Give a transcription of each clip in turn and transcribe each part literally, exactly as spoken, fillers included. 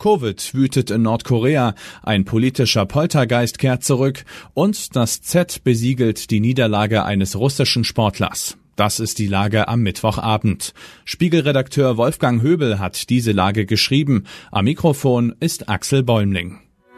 Covid wütet in Nordkorea, ein politischer Poltergeist kehrt zurück und das Z besiegelt die Niederlage eines russischen Sportlers. Das ist die Lage am Mittwochabend. Spiegelredakteur Wolfgang Höbel hat diese Lage geschrieben. Am Mikrofon ist Axel Bäumling.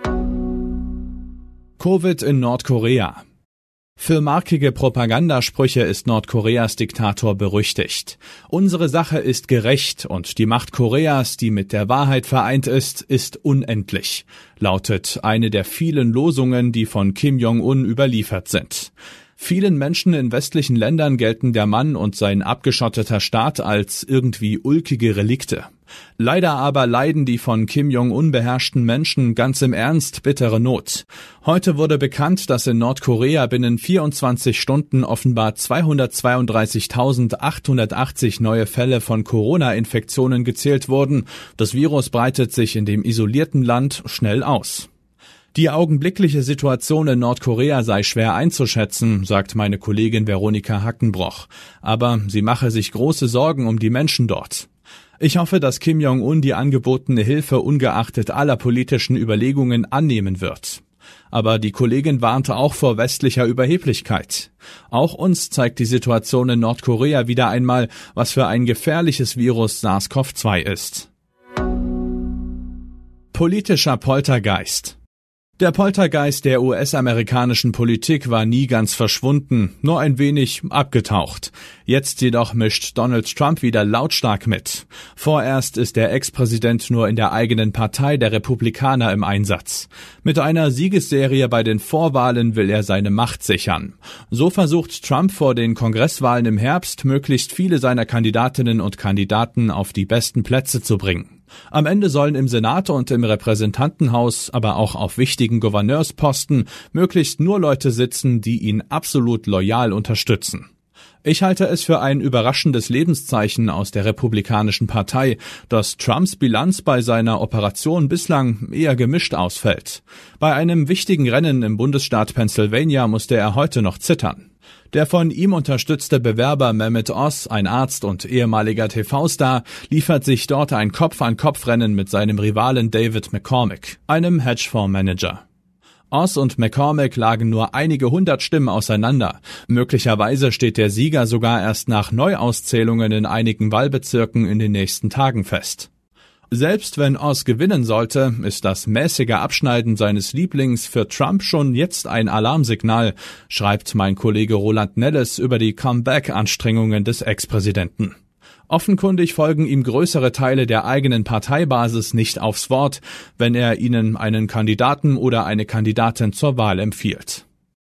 Covid in Nordkorea. Für markige Propagandasprüche ist Nordkoreas Diktator berüchtigt. Unsere Sache ist gerecht und die Macht Koreas, die mit der Wahrheit vereint ist, ist unendlich, lautet eine der vielen Losungen, die von Kim Jong-un überliefert sind. Vielen Menschen in westlichen Ländern gelten der Mann und sein abgeschotteter Staat als irgendwie ulkige Relikte. Leider aber leiden die von Kim Jong-un beherrschten Menschen ganz im Ernst bittere Not. Heute wurde bekannt, dass in Nordkorea binnen vierundzwanzig Stunden offenbar zweihundertzweiunddreißigtausendachthundertachtzig neue Fälle von Corona-Infektionen gezählt wurden. Das Virus breitet sich in dem isolierten Land schnell aus. Die augenblickliche Situation in Nordkorea sei schwer einzuschätzen, sagt meine Kollegin Veronika Hackenbroch. Aber sie mache sich große Sorgen um die Menschen dort. Ich hoffe, dass Kim Jong-un die angebotene Hilfe ungeachtet aller politischen Überlegungen annehmen wird. Aber die Kollegin warnte auch vor westlicher Überheblichkeit. Auch uns zeigt die Situation in Nordkorea wieder einmal, was für ein gefährliches Virus SARS-C o V zwei ist. Politischer Poltergeist. Der Poltergeist der U S-amerikanischen Politik war nie ganz verschwunden, nur ein wenig abgetaucht. Jetzt jedoch mischt Donald Trump wieder lautstark mit. Vorerst ist der Ex-Präsident nur in der eigenen Partei der Republikaner im Einsatz. Mit einer Siegesserie bei den Vorwahlen will er seine Macht sichern. So versucht Trump vor den Kongresswahlen im Herbst, möglichst viele seiner Kandidatinnen und Kandidaten auf die besten Plätze zu bringen. Am Ende sollen im Senat und im Repräsentantenhaus, aber auch auf wichtigen Gouverneursposten, möglichst nur Leute sitzen, die ihn absolut loyal unterstützen. Ich halte es für ein überraschendes Lebenszeichen aus der Republikanischen Partei, dass Trumps Bilanz bei seiner Operation bislang eher gemischt ausfällt. Bei einem wichtigen Rennen im Bundesstaat Pennsylvania musste er heute noch zittern. Der von ihm unterstützte Bewerber Mehmet Oz, ein Arzt und ehemaliger T V-Star, liefert sich dort ein Kopf-an-Kopf-Rennen mit seinem Rivalen David McCormick, einem Hedgefondsmanager. Oz und McCormick lagen nur einige hundert Stimmen auseinander. Möglicherweise steht der Sieger sogar erst nach Neuauszählungen in einigen Wahlbezirken in den nächsten Tagen fest. Selbst wenn Oz gewinnen sollte, ist das mäßige Abschneiden seines Lieblings für Trump schon jetzt ein Alarmsignal, schreibt mein Kollege Roland Nelles über die Comeback-Anstrengungen des Ex-Präsidenten. Offenkundig folgen ihm größere Teile der eigenen Parteibasis nicht aufs Wort, wenn er ihnen einen Kandidaten oder eine Kandidatin zur Wahl empfiehlt.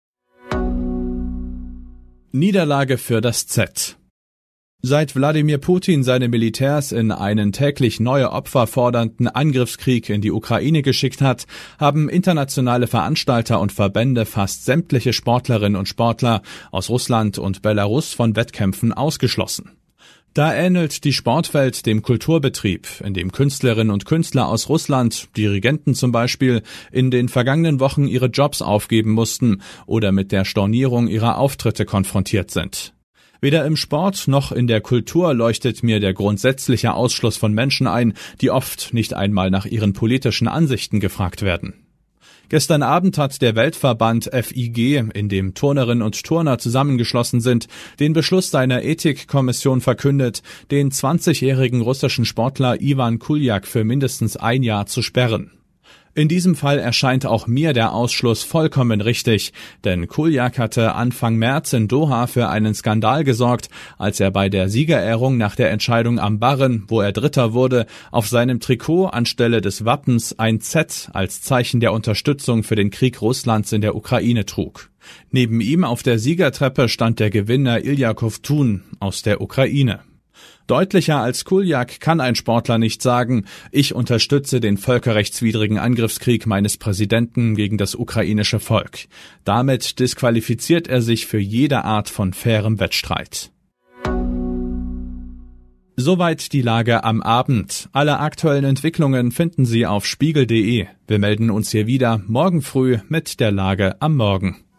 Niederlage für das Z. Seit Wladimir Putin seine Militärs in einen täglich neue Opfer fordernden Angriffskrieg in die Ukraine geschickt hat, haben internationale Veranstalter und Verbände fast sämtliche Sportlerinnen und Sportler aus Russland und Belarus von Wettkämpfen ausgeschlossen. Da ähnelt die Sportwelt dem Kulturbetrieb, in dem Künstlerinnen und Künstler aus Russland, Dirigenten zum Beispiel, in den vergangenen Wochen ihre Jobs aufgeben mussten oder mit der Stornierung ihrer Auftritte konfrontiert sind. Weder im Sport noch in der Kultur leuchtet mir der grundsätzliche Ausschluss von Menschen ein, die oft nicht einmal nach ihren politischen Ansichten gefragt werden. Gestern Abend hat der Weltverband F I G, in dem Turnerinnen und Turner zusammengeschlossen sind, den Beschluss seiner Ethikkommission verkündet, den zwanzigjährigen russischen Sportler Iwan Kuljak für mindestens ein Jahr zu sperren. In diesem Fall erscheint auch mir der Ausschluss vollkommen richtig, denn Kuljak hatte Anfang März in Doha für einen Skandal gesorgt, als er bei der Siegerehrung nach der Entscheidung am Barren, wo er Dritter wurde, auf seinem Trikot anstelle des Wappens ein Z als Zeichen der Unterstützung für den Krieg Russlands in der Ukraine trug. Neben ihm auf der Siegertreppe stand der Gewinner Ilja Kovtun aus der Ukraine. Deutlicher als Kuljak kann ein Sportler nicht sagen, ich unterstütze den völkerrechtswidrigen Angriffskrieg meines Präsidenten gegen das ukrainische Volk. Damit disqualifiziert er sich für jede Art von fairem Wettstreit. Soweit die Lage am Abend. Alle aktuellen Entwicklungen finden Sie auf spiegel punkt de. Wir melden uns hier wieder morgen früh mit der Lage am Morgen.